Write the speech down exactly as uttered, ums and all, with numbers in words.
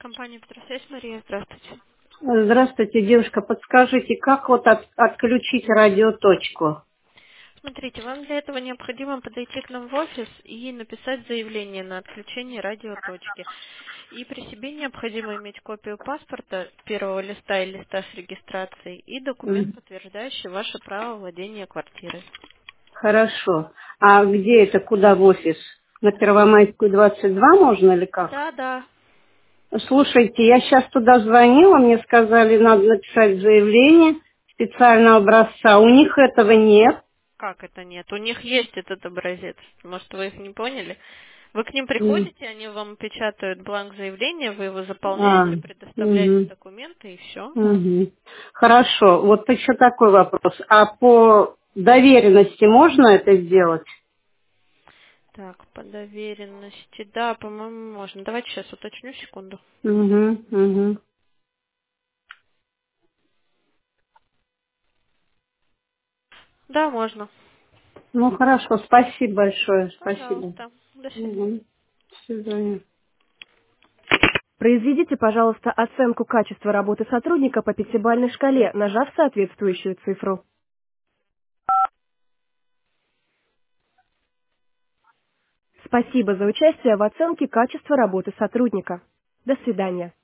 Компания «Петросвязь», Мария, здравствуйте. Здравствуйте, девушка. Подскажите, как вот от- отключить радиоточку? Смотрите, вам для этого необходимо подойти к нам в офис и написать заявление на отключение радиоточки. И при себе необходимо иметь копию паспорта, первого листа и листа с регистрацией и документ, М, подтверждающий ваше право владения квартирой. Хорошо. А где это, куда в офис? На Первомайскую двадцать два можно или как? Да, да. Слушайте, я сейчас туда звонила, мне сказали, надо написать заявление специального образца. У них этого нет. Как это нет? У них есть этот образец. Может, вы их не поняли? Вы к ним М, приходите, они вам печатают бланк заявления, вы его А, заполняете, предоставляете мгм, документы и все. мгм. Хорошо. Вот еще такой вопрос. А по доверенности можно это сделать? Так, по доверенности. Да, по-моему, можно. Давайте сейчас уточню, секунду. Угу, угу. Да, можно. Ну хорошо, спасибо большое, спасибо. Пожалуйста. До свидания. Угу. До свидания. Произведите, пожалуйста, оценку качества работы сотрудника по пятибалльной шкале, нажав соответствующую цифру. Спасибо за участие в оценке качества работы сотрудника. До свидания.